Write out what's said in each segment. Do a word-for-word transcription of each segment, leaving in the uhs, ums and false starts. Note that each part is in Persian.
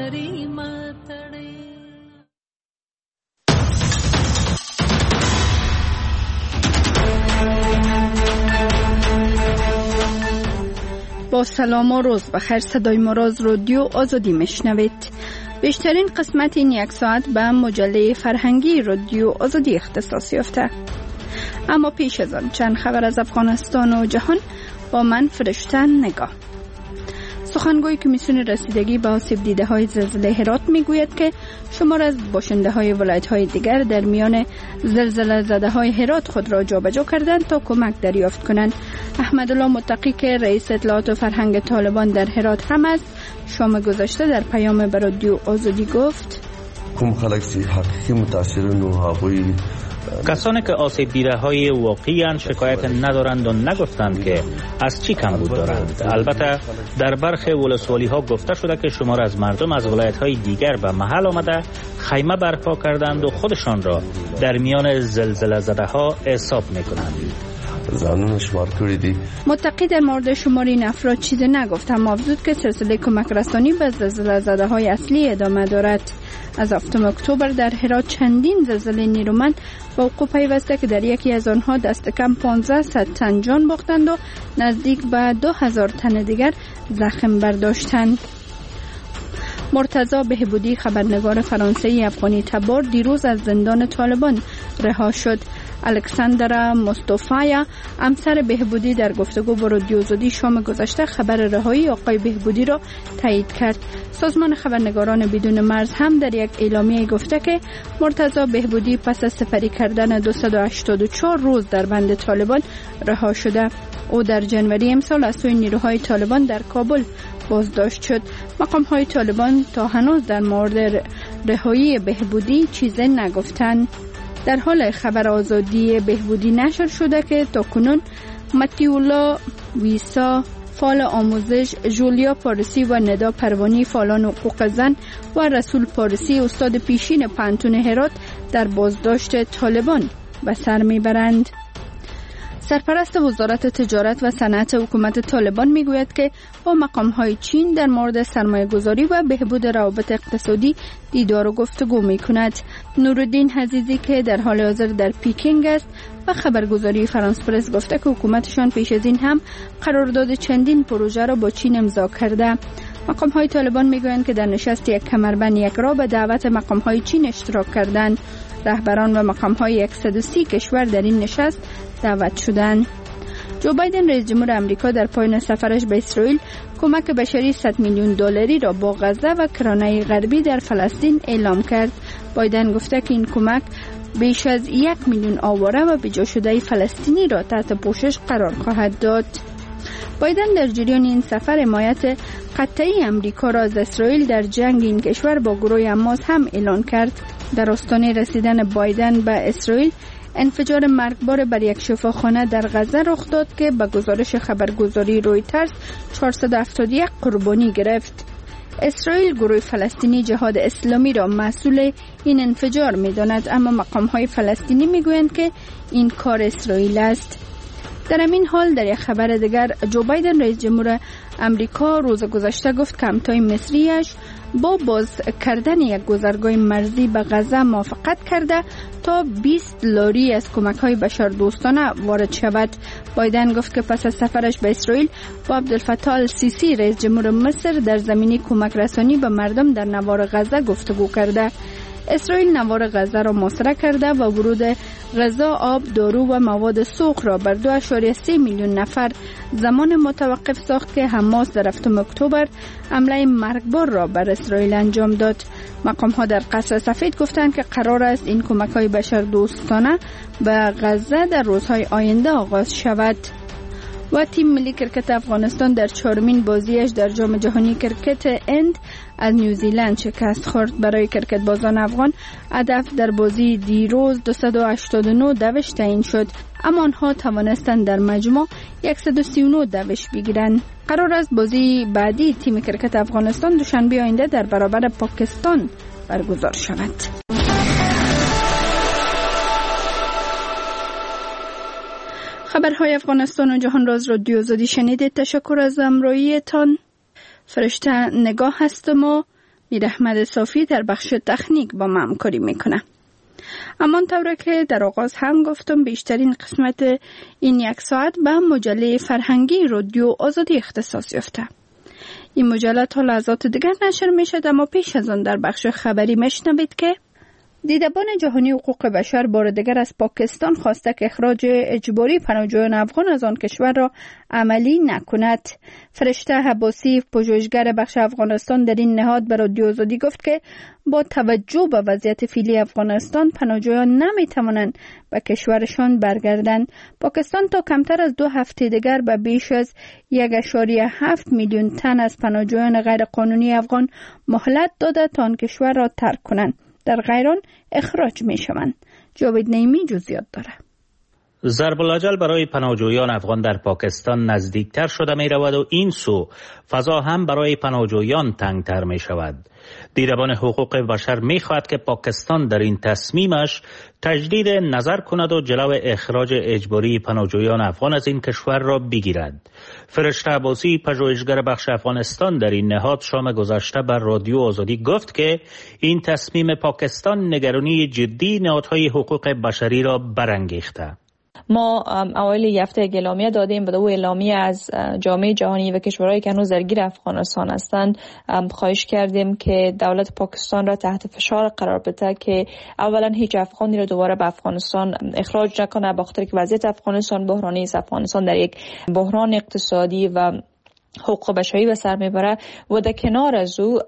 لري ماتړې. با سلام و روز بخیر. صدای ما را از رادیو آزادی میشنوید. بیشترین قسمت این یک ساعت به مجله فرهنگی رادیو آزادی اختصاص یافته. اما پیش از آن چند خبر از افغانستان و جهان با من فرشته نگاه. سخنگوی کمیسیون رسیدگی به آسیب دیده های زلزله هرات میگوید که شمار از باشنده های ولایت های دیگر در میان زلزله زده های هرات خود را جابجا کردند تا کمک دریافت کنند. احمدالله متقی که رئیس اطلاعات و فرهنگ طالبان در هرات هم است، شام گذشته در پیام به رادیو آزادی گفت: کوم خلک چې حقیقی متاثرین و هغوی کسانی که آسیب دیده های واقعی شکایت ندارند و نگفتند که از چی کمبود دارند. البته در برخی ولسوالی ها گفته شده که شمار از مردم از ولایت های دیگر به محل آمده خیمه برپا کردند و خودشان را در میان زلزله زده ها حساب میکنند. زانون شمار کردی. متقی در مورد شمار این افراد چیزی نگفت، اما افزود که سلسله کمک رسانی به زلزله زده های اصلی ادامه دارد. از هفتم اکتبر در هرات چندین زلزله نیرومند به وقوع پیوسته که در یکی از آنها دست کم پانزده تن جان باختند و نزدیک به دو هزار تن دیگر زخم برداشتند. مرتضی بهبودی، خبرنگار فرانسوی افغانی تبار، دیروز از زندان طالبان رها شد. الکساندرا مصطفی، همسر بهبودی، در گفتگو با رادیو آزادی شام گذشته خبر رهایی آقای بهبودی را تایید کرد. سازمان خبرنگاران بدون مرز هم در یک اعلامیه گفته که مرتضی بهبودی پس از سپری کردن دویست و هشتاد و چهار روز در بند طالبان رها شده. او در جنوری امسال از سوی نیروهای طالبان در کابل بازداشت شد. مقام‌های طالبان تا هنوز در مورد رهایی بهبودی چیزی نگفتند. در حال خبر آزادی بهبودی نشر شده که تاکنون متیولا ویسا، فعال آموزش، جولیا پارسی و ندا پروانی، فعالان حقوق زن و رسول پارسی، استاد پیشین پانتون هرات، در بازداشت طالبان به سر میبرند. سرپرست وزارت تجارت و صنعت حکومت طالبان میگوید که با مقام‌های چین در مورد سرمایه‌گذاری و بهبود روابط اقتصادی دیدار و گفتگو می‌کند. نورالدین عزیزی که در حال حاضر در پیکینگ است و خبرگزاری فرانس پرس گفته که حکومتشان پیش از این هم قرارداد چندین پروژه را با چین امضا کرده. مقام‌های طالبان میگویند که در نشست یک کمربند یک را به دعوت مقام‌های چین اشتراک کردند. رهبران و مقام‌های صد و سی کشور در این نشست دعوت شدند. جو بایدن رئیس جمهور آمریکا در پایان سفرش به اسرائیل کمک بشری صد میلیون دلاری را با غزه و کرانه غربی در فلسطین اعلام کرد. بایدن گفته که این کمک بیش از یک میلیون آواره و بجا شده فلسطینی را تحت پوشش قرار خواهد داد. بایدن در جریان این سفر حمایت قطعی آمریکا را از اسرائیل در جنگ این کشور با گروه حماس هم اعلان کرد. در آستانه رسیدن بایدن به اسرائیل، انفجار مرگبار بر یک شفاخانه در غزه رخ داد که به گزارش خبرگزاری رویترز چهارصد و هفتاد و یک قربانی گرفت. اسرائیل گروه فلسطینی جهاد اسلامی را مسئول این انفجار می‌داند، اما مقام‌های فلسطینی می‌گویند که این کار اسرائیل است. در همین حال در یک خبر دیگر، جو بایدن رئیس جمهور امریکا روز گذشته گفت که همتای مصریش با باز کردن یک گذرگاه مرزی به غزه موافقت کرده تا بیست لاری از کمک‌های بشردوستانه وارد شود. بایدن گفت که پس از سفرش به اسرائیل با عبدالفتاح السیسی رئیس جمهور مصر در زمینه کمک رسانی به مردم در نوار غزه گفتگو کرده. اسرائیل نوار غزه را محاصره کرده و ورود غذا، آب، دارو و مواد سوخت را بر دو ممیز سه میلیون نفر زمان متوقف ساخت که حماس در هفتم اکتبر حمله مرگبار را بر اسرائیل انجام داد. مقام ها در قصر سفید گفتند که قرار است این کمک های بشردوستانه به غزه در روزهای آینده آغاز شود. و تیم ملی کرکت افغانستان در چهارمین بازیش در جام جهانی کرکت اند از نیوزیلند شکست خورد. برای کرکت بازان افغان هدف در بازی دیروز دویست و هشتاد و نه دوش تعیین شد، اما آنها توانستند در مجموع صد و سی و نه دوش بگیرند. قرار است بازی بعدی تیم کرکت افغانستان دوشنبه آینده در برابر پاکستان برگزار شود. خبرهای افغانستان و جهان را از رادیو آزادی شنیدید. تشکر از همراهیتان. فرشته نگاه هستم و میر احمد صافی در بخش تکنیک با ما همکاری میکنه. اما طوره که در آغاز هم گفتم بیشترین قسمت این یک ساعت به مجله فرهنگی رادیو آزادی اختصاص یافته. این مجله تا لحظات دیگر نشر می شد، اما پیش از آن در بخش خبری میشنوید که دیدبان جهانی حقوق بشر بار دیگر از پاکستان خواسته که اخراج اجباری پناهجویان افغان از آن کشور را عملی نکند. فرشته عباسی، پژوهشگر بخش افغانستان در این نهاد به رادیو آزادی گفت که با توجه به وضعیت فعلی افغانستان پناهجویان نمیتوانند به کشورشان برگردند. پاکستان تا کمتر از دو هفته دیگر به بیش از یک ممیز هفت میلیون تن از پناهجویان غیر قانونی افغان مهلت داده تا آن کشور را ترک کنند. در غیر آن اخراج می شوند. جاوید نعیمی جزئیات داره. ضرب الاجل برای پناهجویان افغان در پاکستان نزدیکتر شده می رود و این سو فضا هم برای پناهجویان تنگتر می شود. دیدبان حقوق بشر می خواهد که پاکستان در این تصمیمش تجدید نظر کند و جلو اخراج اجباری پناهجویان افغان از این کشور را بگیرد. فرشته عباسی، پژوهشگر بخش افغانستان در این نهاد شام گذشته بر رادیو آزادی گفت که این تصمیم پاکستان نگرانی جدی نهادهای حقوق بشری را برانگیخته. ما اوایل یک هفته اعلامیه دادیم به دو اعلامیه از جامعه جهانی و کشورهایی که هنوز درگیر افغانستان هستند. خواهش کردیم که دولت پاکستان را تحت فشار قرار بده که اولا هیچ افغانی را دوباره به افغانستان اخراج نکنه، به خاطر که وضعیت افغانستان بحرانی است. افغانستان در یک بحران اقتصادی و حقوق بشری به سر میبره و در کنار از او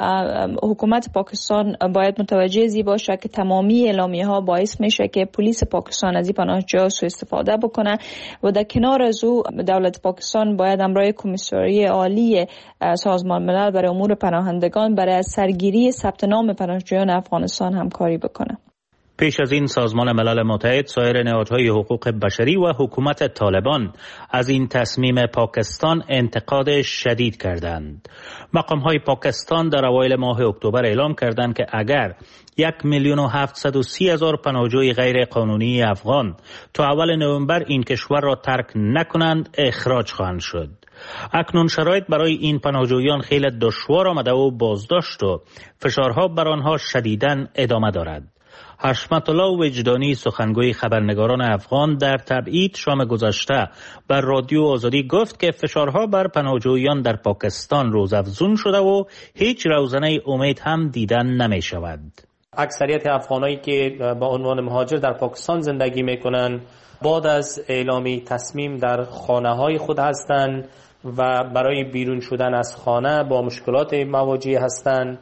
حکومت پاکستان باید متوجه زی باشه که تمامی اعلامیه ها باعث میشه که پلیس پاکستان از این پناهجویان سوء استفاده بکنه و در کنار از او دولت پاکستان باید همراه کمیسیون عالی سازمان ملل برای امور پناهندگان برای سرگیری ثبت نام پناهجویان افغانستان همکاری بکنه. پیش از این سازمان ملل متحد، سایر نهادهای حقوق بشری و حکومت طالبان از این تصمیم پاکستان انتقاد شدید کردند. مقامهای پاکستان در اوایل ماه اکتبر اعلام کردند که اگر یک میلیون و هفتصد و سی هزار پناهجوی غیر قانونی افغان تا اول نوامبر این کشور را ترک نکنند، اخراج خواهند شد. اکنون شرایط برای این پناهجویان خیلی دشوار آمده و بازداشت و فشارها بر آنها شدیداً ادامه دارد. حشمت الله وجدانی، سخنگوی خبرنگاران افغان، در تبعید شام گذشته بر رادیو آزادی گفت که فشارها بر پناهجویان در پاکستان روزافزون شده و هیچ روزنه امید هم دیدن نمی شود. اکثریت افغانایی که با عنوان مهاجر در پاکستان زندگی میکنن بعد از اعلامی تصمیم در خانه های خود هستند و برای بیرون شدن از خانه با مشکلات مواجه هستند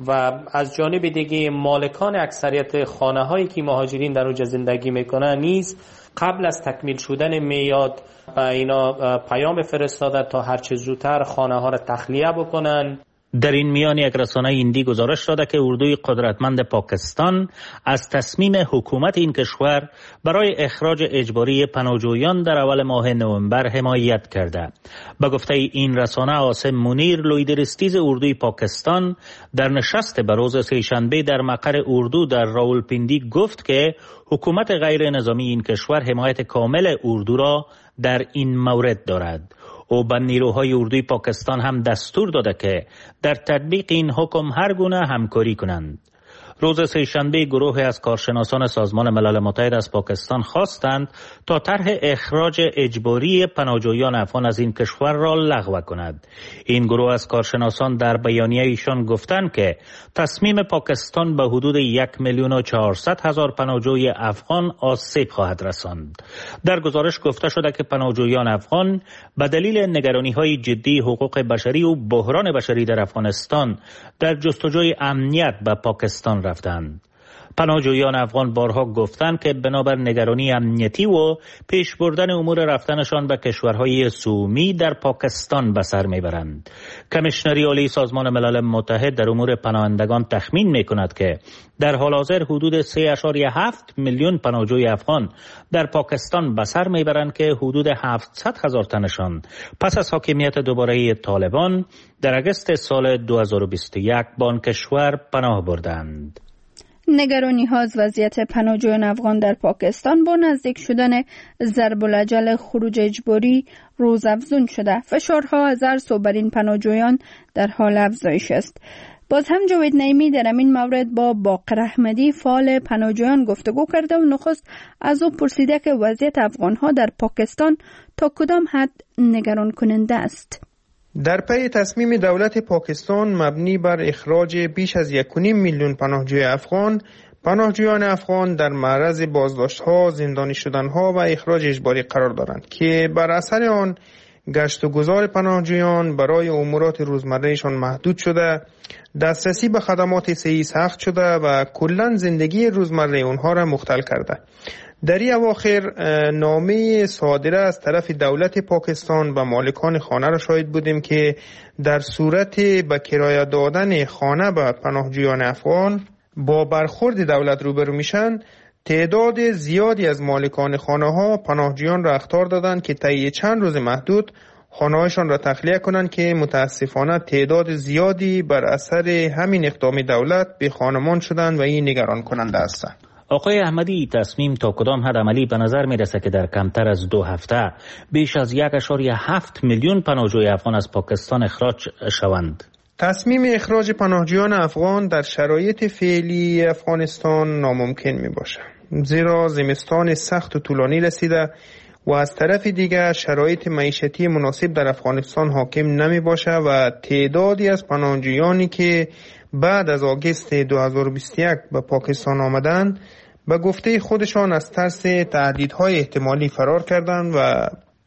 و از جانب دیگه مالکان اکثریت خانه هایی که مهاجرین در اونجا زندگی میکنن نیز قبل از تکمیل شدن میاد به اینا پیام فرستاده تا هرچه زودتر خانه ها را تخلیه بکنن. در این میان یک رسانه هندی گزارش داده که اردوی قدرتمند پاکستان از تصمیم حکومت این کشور برای اخراج اجباری پناهجویان در اول ماه نوامبر حمایت کرده. به گفته این رسانه، عاصم منیر، لویدرستیز اردوی پاکستان، در نشست بروز سه‌شنبه در مقر اردو در راولپیندی گفت که حکومت غیر نظامی این کشور حمایت کامل اردو را در این مورد دارد. او به نیروهای اردوی پاکستان هم دستور داده که در تطبیق این حکم هر گونه همکاری کنند. روز سه‌شنبه گروهی از کارشناسان سازمان ملل متحد از پاکستان خواستند تا طرح اخراج اجباری پناهجویان افغان از این کشور را لغو کند. این گروه از کارشناسان در بیانیه ایشان گفتند که تصمیم پاکستان به حدود یک میلیون و چهارصد هزار پناهجوی افغان آسیب خواهد رساند. در گزارش گفته شده که پناهجویان افغان به دلیل نگرانی‌های جدی حقوق بشری و بحران بشری در افغانستان در جستجوی امنیت به پاکستان رفتند. پناهجویان افغان بارها گفتند که بنابر نگرانی امنیتی و پیش بردن امور رفتنشان به کشورهای سومی در پاکستان به سر میبرند. کمیشنری عالی سازمان ملل متحد در امور پناهندگان تخمین میکند که در حال حاضر حدود سه ممیز هفت میلیون پناهجوی افغان در پاکستان به سر میبرند که حدود هفتصد هزار تنشان پس از حاکمیت دوباره طالبان در اگست سال دو هزار و بیست و یک به آن کشور پناه بردند. نگرانی ها از وضعیت پناهجویان افغان در پاکستان با نزدیک شدن ضرب الاجل خروج اجباری روزافزون شده. فشارها از هر سو بر این پناهجویان در حال افزایش است. باز هم جاوید نعیمی در این مورد با باقر احمدی فعال پناهجویان گفتگو کرده و نخست از او پرسیده که وضعیت افغان‌ها در پاکستان تا کدام حد نگران کننده است. در پی تصمیم دولت پاکستان مبنی بر اخراج بیش از یک و نیم میلیون پناهجوی افغان، پناهجویان افغان در معرض بازداشت‌ها، زندانی شدن‌ها و اخراج اجباری قرار دارند که بر اثر آن گشت و گذار پناهجویان برای امورات روزمرهشان محدود شده، دسترسی به خدمات صحی سخت شده و کلاً زندگی روزمره اونها را مختل کرده. در این اواخر نامه صادره از طرف دولت پاکستان به مالکان خانه را شاهد بودیم که در صورت به کرایه دادن خانه به پناهجویان افغان با برخورد دولت روبرو میشن. تعداد زیادی از مالکان خانه ها پناهجویان را اخطار دادند که طی چند روز محدود خانه‌هایشان را تخلیه کنند که متاسفانه تعداد زیادی بر اثر همین اقدام دولت به خانمان شدند و این نگران کننده است. آقای احمدی، تصمیم تا کدام حد عملی به نظر می رسد که در کمتر از دو هفته بیش از یک اشاری هفت میلیون پناهجوی افغان از پاکستان اخراج شوند؟ تصمیم اخراج پناهجویان افغان در شرایط فعلی افغانستان ناممکن می باشد، زیرا زمستان سخت و طولانی رسیده و از طرف دیگر شرایط معیشتی مناسب در افغانستان حاکم نمی باشه و تعدادی از پناهجویانی که بعد از آگوست دو هزار و بیست و یک به پاکستان آمدند به گفته خودشان از ترس تهدیدهای احتمالی فرار کردند و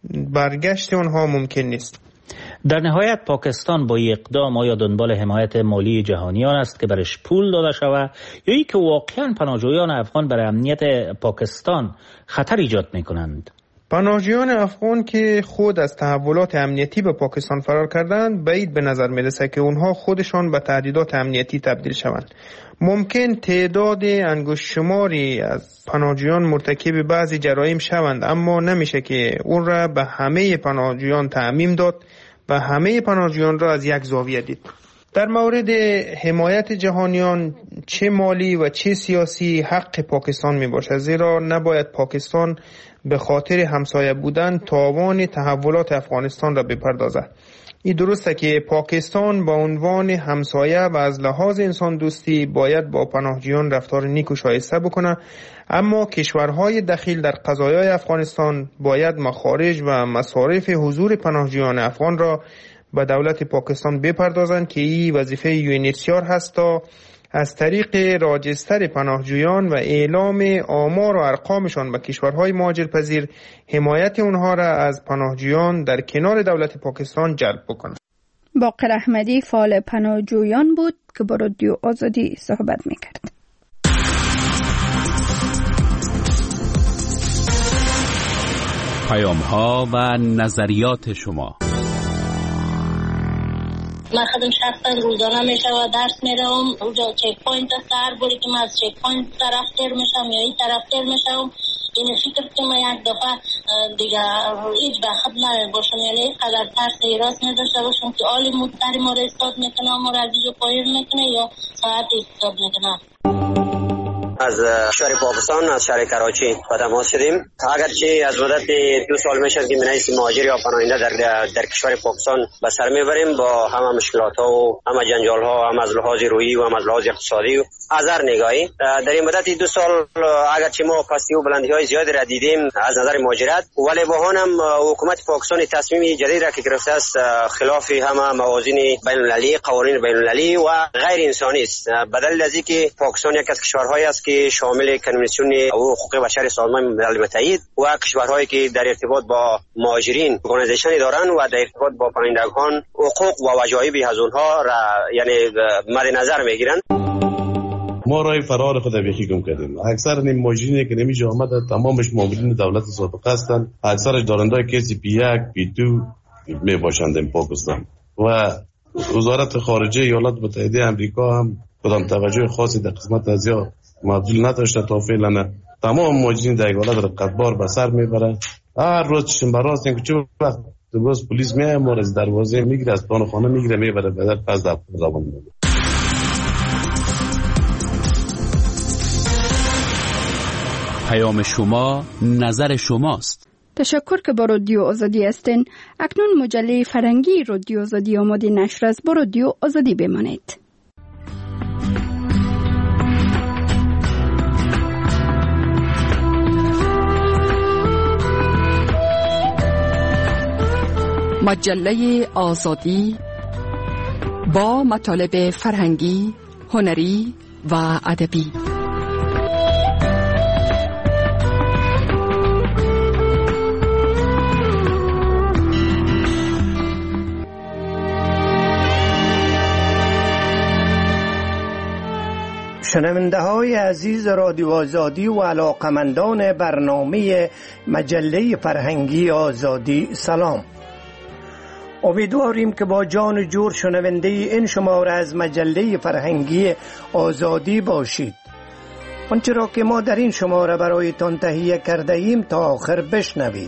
برگشت آنها ممکن نیست. در نهایت پاکستان با این اقدام آیا دنبال حمایت مالی جهانیان است که برش پول داده شود یا ای که واقعا پناهجویان افغان برای امنیت پاکستان خطر ایجاد می کنند؟ پناهجویان افغان که خود از تحولات امنیتی به پاکستان فرار کردند بعید به نظر می رسد که اونها خودشان به تهدیدات امنیتی تبدیل شوند. ممکن تعداد انگشت شماری از پناهجویان مرتکب بعضی جرایم شوند، اما نمیشه که اون را به همه پناهجویان تعمیم داد و همه پناهجویان را از یک زاویه دید. در مورد حمایت جهانیان چه مالی و چه سیاسی حق پاکستان می باشد، زیرا نباید پاکستان به خاطر همسایه بودن تاوان تحولات افغانستان را بپردازد. این درسته که پاکستان با عنوان همسایه و از لحاظ انسان دوستی باید با پناهجویان رفتار نیک و شایسته بکنه، اما کشورهای دخیل در قضایای افغانستان باید مخارج و مصارف حضور پناهجویان افغان را به دولت پاکستان بپردازند که این وظیفه یو ان اچ سی آر هست تا از طریق راجستر پناهجویان و اعلام آمار و ارقامشان به کشورهای مهاجرپذیر حمایت اونها را از پناهجویان در کنار دولت پاکستان جلب بکنند. باقر احمدی فعال پناهجویان بود که با رادیو آزادی صحبت میکرد. پیام ها و نظریات شما. من خودم شخصا روزانه میشه و درس میرم اونجا چک پوینت است، هر باری که من از چک پوینت طرف تر میشم یا این طرف تر میشم این فکر که من یک دفعه دیگه هیچ بخت نباشم، یعنی این قدر ترس ایراس نداشته باشم که آلی مدتری ما را استاد میکنه، ما را از اینجا پایین میکنه یا ساعت استاد میکنه. از شهر پاکستان از شهر کراچی به تماس شدیم. اگرچه از مدت دو سال میشه که منیس مهاجر یا پناهنده در در کشور پاکستان به سر میبریم با همه مشکلات ها و همه جنجال ها، هم از لحاظ روحی و هم از لحاظ اقتصادی و از هر نگاهی. در این مدت دو سال اگرچه ما پستی و بلندی های زیادی را دیدیم از نظر مهاجرت، ولی با هم حکومت پاکستان تصمیم جدید را که گرفته است خلاف همه موازین بین المللی، قوانین بین المللی و غیر انسانی است. بدل از اینکه پاکستان یک از کشورهایی است که شامل کنوانسیون حقوق بشر سازمان ملل متحد و کشورهایی که در ارتباط با مهاجرین ارگانیزیشن دارند و در ارتباط با پناهندگان حقوق و وجایب از اونها را یعنی مد نظر میگیرند. ما رای فرار خود بیخی گم کردیم. اکثر نیم مهاجرینی که نمیشه آمده تمامش مامورین دولت سابقه هستند، اکثرش دارنده کسی پی یک پی دو می باشند در پاکستان و وزارت خارجه ایالات متحده آمریکا هم کدام توجه خاصی در قسمت از یا مبذول نداشته تا فعلا. تمام مهاجرین در ایالات رقتبار به سر میبره. هر روز چشم براست اینکه چه وقت روز پلیس میاد ما از دروازه میگیره، از پان خانه میگیره میبره بدر پس در زبان میگیره. پیام شما نظر شماست. تشکر که با رادیو آزادی هستین. اکنون مجله فرنگی رادیو آزادی آماده نشر است. با رادیو آزادی بمانید. مجله آزادی با مطالب فرهنگی، هنری و ادبی. شنونده های عزیز رادیو آزادی و علاقمندان برنامه مجله فرهنگی آزادی، سلام. امیدواریم که با جان و جور شنونده این شماره از مجله فرهنگی آزادی باشید. آنچه را که ما در این شماره برایتان تهیه کرده ایم تا آخر بشنوید.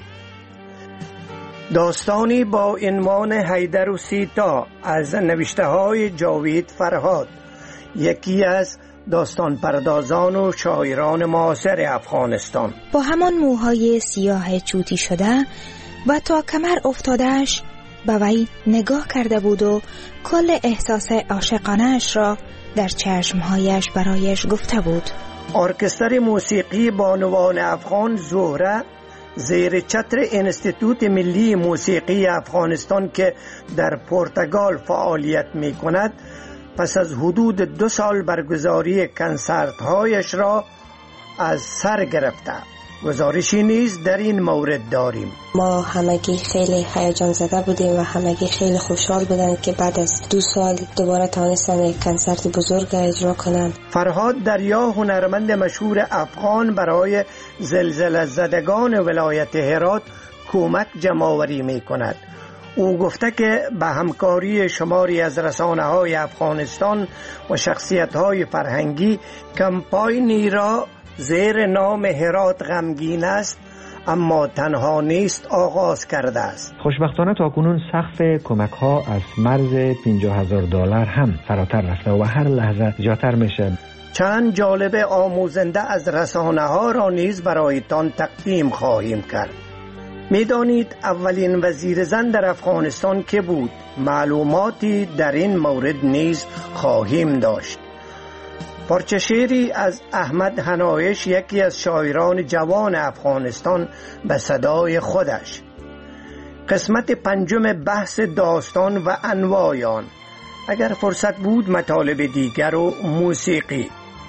داستانی با عنوان حیدر و سیتا از نوشته های جاوید فرهاد، یکی از داستان پردازان و شاعران معاصر افغانستان. با همان موهای سیاه چوتی شده و تا کمر افتادهش به وی نگاه کرده بود و کل احساس عاشقانه‌اش را در چشمهایش برایش گفته بود. ارکستر موسیقی بانوان افغان زهره زیر چتر انستیتوت ملی موسیقی افغانستان که در پرتغال فعالیت می کند، پس از حدود دو سال برگزاری کنسرت هایش را از سر گرفته. گزارشی نیز در این مورد داریم. ما همگی خیلی هیجان زده بودیم و همگی خیلی خوشحال بودند که بعد از دو سال دوباره توانستن یک کنسرت بزرگ اجرا کنند. فرهاد دریا، هنرمند مشهور افغان، برای زلزله زدگان ولایت هرات کمک جمع‌آوری می کند. او گفته که به همکاری شماری از رسانه‌های افغانستان و شخصیت‌های فرهنگی کمپاینی را زیر نام هرات غمگین است اما تنها نیست آغاز کرده است. خوشبختانه تاکنون سقف کمک ها از مرز پنجاه هزار دلار هم فراتر رفته و هر لحظه زیادتر میشه. چند جالب آموزنده از رسانه ها را نیز برایتان تقدیم خواهیم کرد. میدانید اولین وزیر زن در افغانستان که بود؟ معلوماتی در این مورد نیز خواهیم داشت. پارچه شعری از احمد حنایش، یکی از شاعران جوان افغانستان، به صدای خودش. قسمت پنجم بحث داستان و انواع آن. اگر فرصت بود مطالب دیگر و موسیقی.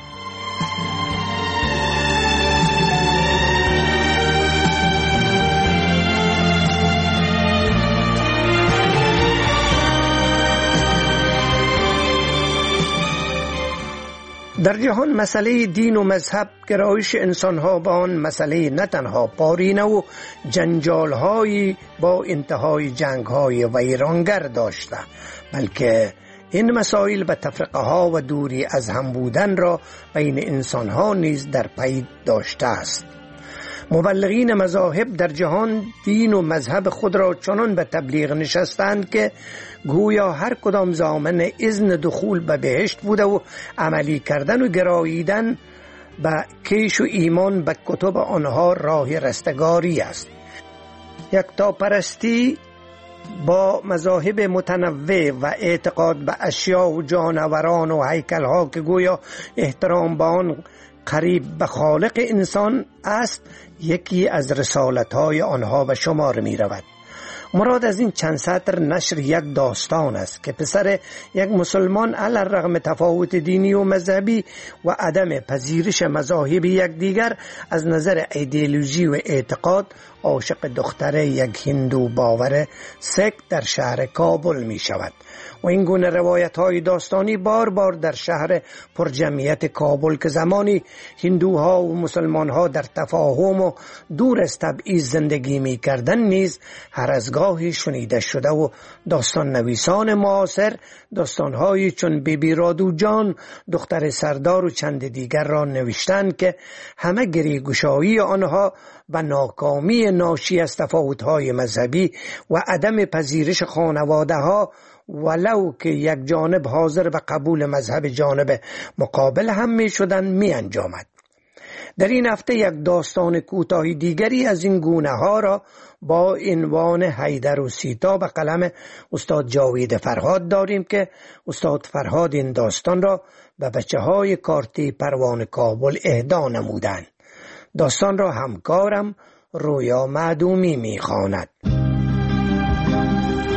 در جهان مسئله دین و مذهب گرایش انسان‌ها با آن مسئله نه تنها پارینه و جنجال‌هایی با انتهای جنگ‌های ویرانگر داشته، بلکه این مسائل به تفرقه‌ها و دوری از هم بودن را بین انسان‌ها نیز در پی داشته است. مبلغین مذاهب در جهان دین و مذهب خود را چنان به تبلیغ نشستند که گویا هر کدام ضامن اذن دخول به بهشت بوده و عملی کردن و گراییدن به کیش و ایمان به کتب آنها راه رستگاری است. یکتاپرستی با مذاهب متنوع و اعتقاد به اشیا و جانوران و هیکل‌ها که گویا احترام به آن قریب به خالق انسان است، یکی از رسالت‌های آنها به شمار می رود. مراد از این چند سطر نشر یک داستان است که پسر یک مسلمان علی الرغم تفاوت دینی و مذهبی و عدم پذیرش مذاهب یکدیگر از نظر ایدئولوژی و اعتقاد عاشق دختر یک هندو باور سک در شهر کابل می شود و این گونه روایت های داستانی بار بار در شهر پرجمعیت کابل که زمانی هندوها و مسلمانها در تفاهم و دور از تبعیض زندگی می کردن نیز هر از گاهی شنیده شده و داستان نویسان معاصر داستانهایی چون بیبی رادو جان، دختر سردار و چند دیگر را نوشتند که همه گریگشایی آنها و ناکامی ناشی از تفاوت‌های مذهبی و عدم پذیرش خانواده ها ولو که یک جانب حاضر به قبول مذهب جانب مقابل هم می شدن می انجامد. در این هفته یک داستان کوتاهی دیگری از این گونه ها را با عنوان حیدر و سیتا به قلم استاد جاوید فرهاد داریم که استاد فرهاد این داستان را به بچه های کارتی پروان کابل اهدا نمودند. داستان را همکارم رویا معدومی می خواند.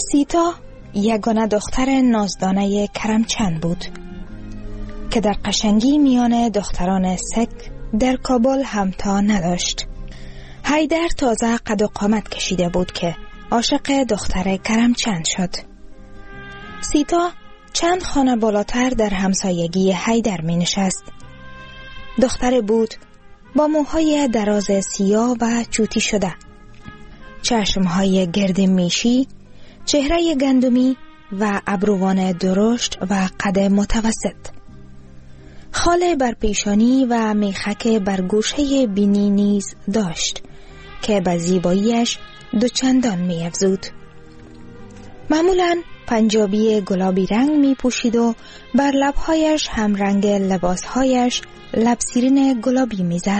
سیتا یگانه دختر نازدانه کرمچند بود که در قشنگی میان دختران سک در کابل همتا نداشت. حیدر تازه قد و قامت کشیده بود که عاشق دختر کرمچند شد. سیتا چند خانه بالاتر در همسایگی حیدر می نشست. دختر بود با موهای دراز سیاه و چوتی شده، چشمهای گرد میشی، چهره گندمی و ابروان درشت و قد متوسط، خال بر پیشانی و میخک بر گوشه بینی نیز داشت که به زیباییش دو چندان می افزود. معمولاً پنجابی گلابی رنگ می پوشید و بر لبهایش هم رنگ لباسهایش لبسیرین گلابی می زد.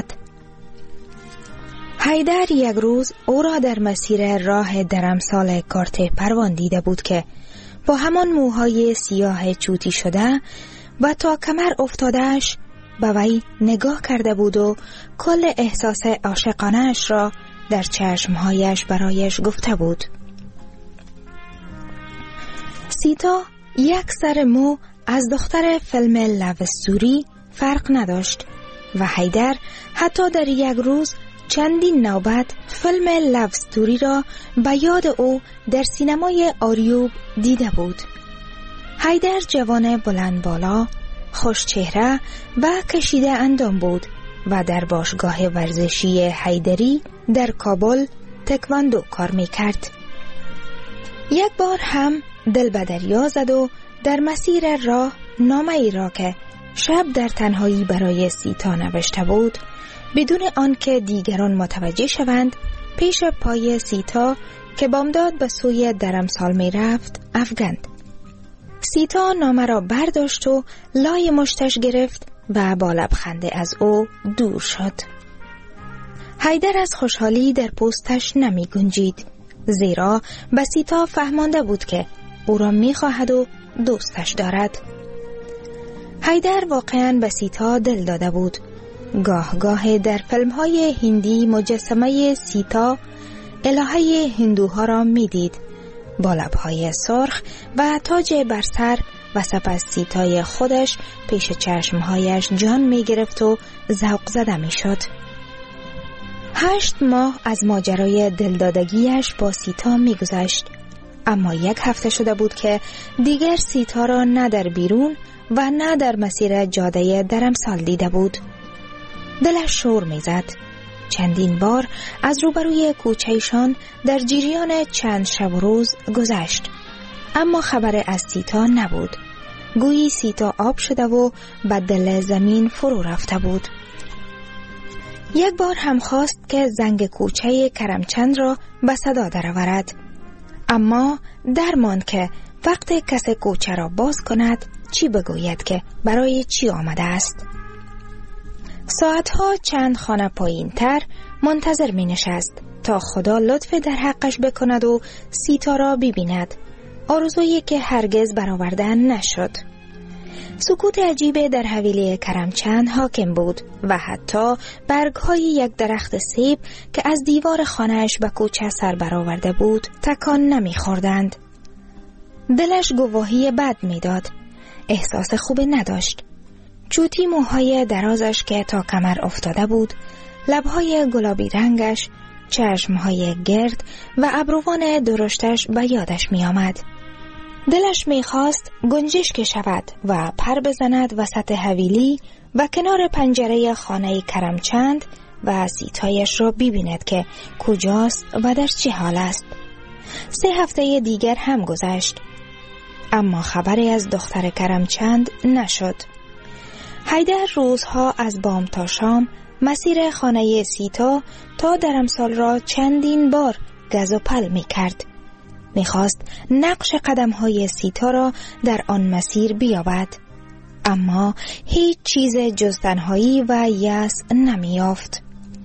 حیدر یک روز او را در مسیر راه درمسال کارت پروان دیده بود که با همان موهای سیاه چوتی شده و تا کمر افتادهش به وی نگاه کرده بود و کل احساس عاشقانه‌اش را در چشمهایش برایش گفته بود. سیتا یک سر مو از دختر فیلم لوستوری فرق نداشت و حیدر حتی در یک روز چندین نوبت فیلم لوستوری را به یاد او در سینمای آریوب دیده بود. حیدر جوان بلند بالا، خوش چهره و کشیده اندام بود و در باشگاه ورزشی حیدری در کابل تکواندو کار میکرد. یک بار هم دل به دریا زد و در مسیر راه نامه ای را که شب در تنهایی برای سیتا نوشته بود بدون آنکه دیگران متوجه شوند پیش پای سیتا که بامداد به سوی درمسال می رفت افگند. سیتا نامه را برداشت و لای مشتش گرفت و با لبخند از او دور شد. حیدر از خوشحالی در پوستش نمی گنجید، زیرا به سیتا فهمانده بود که او را می خواهد و دوستش دارد. حیدر واقعاً به سیتا دل داده بود. گاه گاه در فیلم های هندی مجسمه سیتا الهه هندوها را می دید، با لبهای سرخ و تاج بر سر و سپس سیتای خودش پیش چشمهایش جان می گرفت و ذوق زده می شد. هشت ماه از ماجرای دلدادگیش با سیتا می گذشت، اما یک هفته شده بود که دیگر سیتا را نه در بیرون و نه در مسیر جاده درمسال دیده بود. دلش شور می زد. چندین بار از روبروی کوچه‌شان در جریان چند شب و روز گذشت، اما خبر از سیتا نبود. گویی سیتا آب شده و به دل زمین فرو رفته بود. یک بار هم خواست که زنگ کوچه کرمچند را به صدا درآورد، اما درماند که وقت کس کوچه را باز کند چی بگوید که برای چی آمده است. ساعتها چند خانه پایین تر منتظر می نشست تا خدا لطف در حقش بکند و سیتا را ببیند، آرزویی که هرگز برآوردن نشد. سکوت عجیب در حویلی کرمچند حاکم بود و حتی برگ‌های یک درخت سیب که از دیوار خانه‌اش به کوچه سر برآورده بود تکان نمی‌خوردند. دلش گواهی بد می‌داد. احساس خوب نداشت. چوتی موهای درازش که تا کمر افتاده بود، لب‌های گلابی رنگش، چشم‌های گرد و ابروان درشتش به یادش می‌آمد. دلش می‌خواست گنجشک شود و پر بزند وسط حویلی و کنار پنجره خانه کرمچند و سیتایش را ببیند که کجاست و در چه حال است. سه هفته دیگر هم گذشت، اما خبری از دختر کرمچند نشد. حیدر روزها از بام تا شام مسیر خانه سیتا تا درمسال را چندین بار گز و پل می کرد. می خواست نقش قدم های سیتا را در آن مسیر بیابد، اما هیچ چیز جز تنهایی و یأس نمی یافت.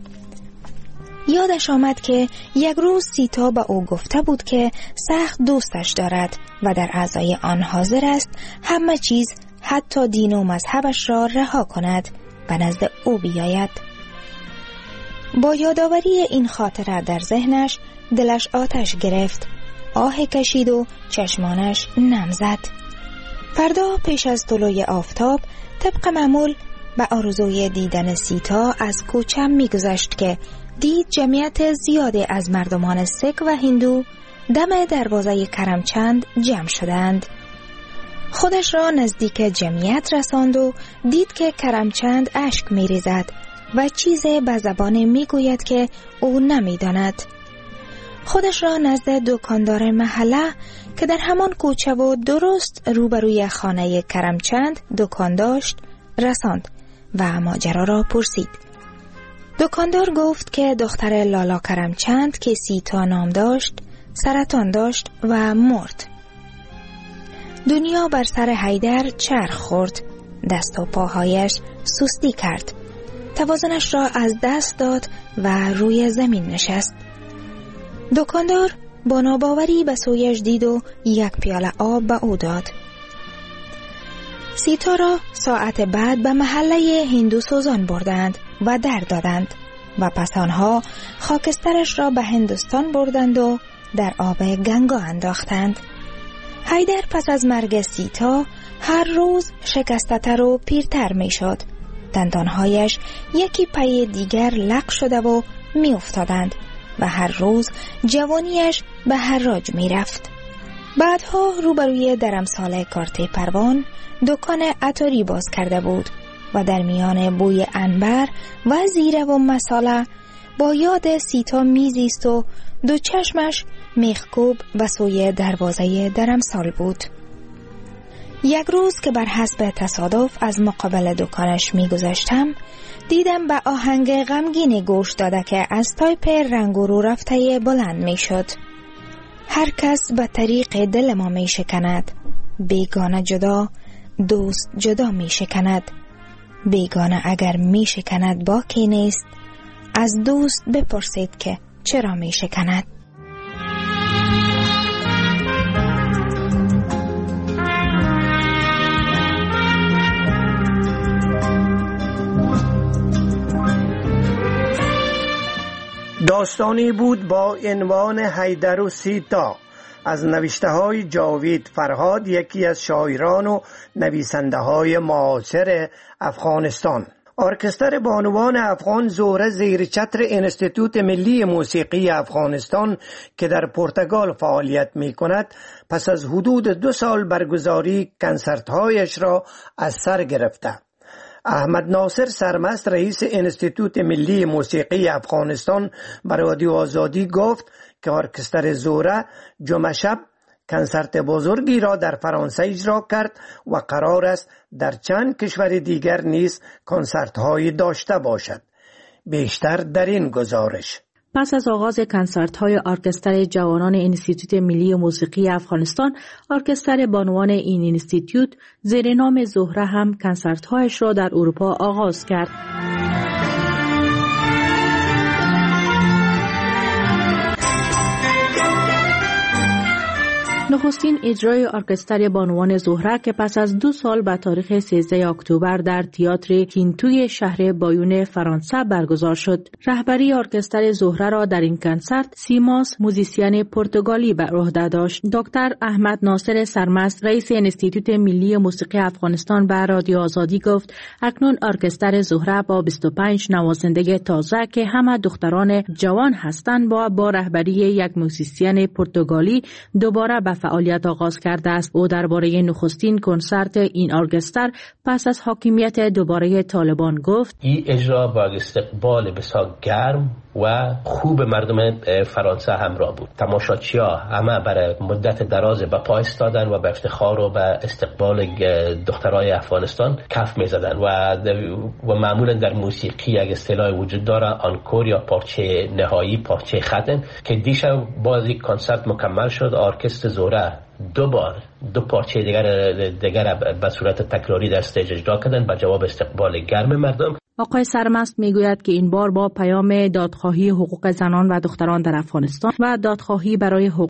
یادش آمد که یک روز سیتا به او گفته بود که سخت دوستش دارد و در اعضای آن حاضر است همه چیز حتی دین و مذهبش را رها کند و نزد او بیاید. با یادآوری این خاطره در ذهنش دلش آتش گرفت آه کشید و چشمانش نم زد. فردا پیش از طلوع آفتاب طبق معمول به آرزوی دیدن سیتا از کوچه میگذشت که دید جمعیت زیادی از مردمان سیک و هندو دم دروازه کرمچند جمع شدند. خودش را نزدیک جمعیت رساند و دید که کرمچند اشک میریزد و چیزی به زبان میگوید که او نمیداند. خودش را نزد دکاندار محله که در همان کوچه و درست روبروی خانه کرمچند دکان داشت رساند و ماجرا را پرسید. دکاندار گفت که دختر لالا کرمچند که سیتا نام داشت سرطان داشت و مرد. دنیا بر سر حیدر چرخ خورد، دست و پاهایش سستی کرد، توازنش را از دست داد و روی زمین نشست. دکاندار با ناباوری به سویش دید و یک پیاله آب به او داد. سیتا را ساعت بعد به محله هندو سوزان بردند و در دادند و پس آنها خاکسترش را به هندوستان بردند و در آب گنگا انداختند. حیدر پس از مرگ سیتا هر روز شکستتر و پیرتر می شد. دندانهایش یکی پی دیگر لق شده و می افتادند و هر روز جوانیش به حراج می رفت. بعدها روبروی درمسال کارت پروان دکان عطاری باز کرده بود و در میان بوی عنبر و زیره و مساله با یاد سیتا میزیست و دو چشمش میخکوب و سوی دروازه درمسال بود. یک روز که بر حسب تصادف از مقابل دکانش میگذشتم دیدم به آهنگ غمگین گوش داده که از تایپ رنگ و رو رفته بلند میشد. هر کس به طریق دل ما می شکند، بیگانه جدا، دوست جدا می شکند. بیگانه اگر می شکند باکی نیست، از دوست بپرسید که چرا می شکند. داستانی بود با عنوان حیدر و سیتا از نوشته های جاوید فرهاد، یکی از شاعران و نویسنده های معاصر افغانستان. ارکستر بانوان افغان زهره زیر چتر انستیتوت ملی موسیقی افغانستان که در پرتغال فعالیت می کند پس از حدود دو سال برگزاری کنسرت هایش را از سر گرفته. احمد ناصر سرمست رئیس انستیتوت ملی موسیقی افغانستان بر رادیو آزادی گفت که ارکستر زهره جمعه شب کنسرت بزرگی را در فرانسه اجرا کرد و قرار است در چند کشور دیگر نیز کنسرت هایی داشته باشد. بیشتر در این گزارش. پس از آغاز کنسرت های ارکستر جوانان انستیتوت ملی موسیقی افغانستان، ارکستر بانوان این انستیتوت زیر نام زهره هم کنسرت هایش را در اروپا آغاز کرد. نخستین اجرای ارکستر بانوان زهره که پس از دو سال به تاریخ سیزده اکتبر در تئاتر کینتوی شهر بایون فرانسه برگزار شد. رهبری ارکستر زهره را در این کنسرت سیماس موزیسین پرتغالی بر عهده داشت. دکتر احمد ناصر سرمست رئیس انستیتوت ملی موسیقی افغانستان به رادیو آزادی گفت اکنون ارکستر زهره با بیست و پنج نوازنده تازه که همه دختران جوان هستند با با رهبری یک موزیسین پرتغالی دوباره به فعالیت آغاز کرده است. او درباره نخستین کنسرت این ارکستر پس از حاکمیت دوباره طالبان گفت این اجرا با استقبال بسیار گرم و خوب مردم فرانسه همراه بود. تماشاچی‌ها همه برای مدت دراز به پا ایستادن و به افتخار و به استقبال دخترای افغانستان کف می‌زدن و و معمولا در موسیقی یک اصطلاح وجود داره آنکور یا پارچه نهایی، پارچه ختم، که دیشب بازی کنسرت مکمل شد. ارکستر زهره دو بار دو پارچه دیگر دیگر به صورت تکراری در استیج اجرا کردن به جواب استقبال گرم مردم. آقای سرمست میگوید که این بار با پیام دادخواهی حقوق زنان و دختران در افغانستان و دادخواهی برای حقوق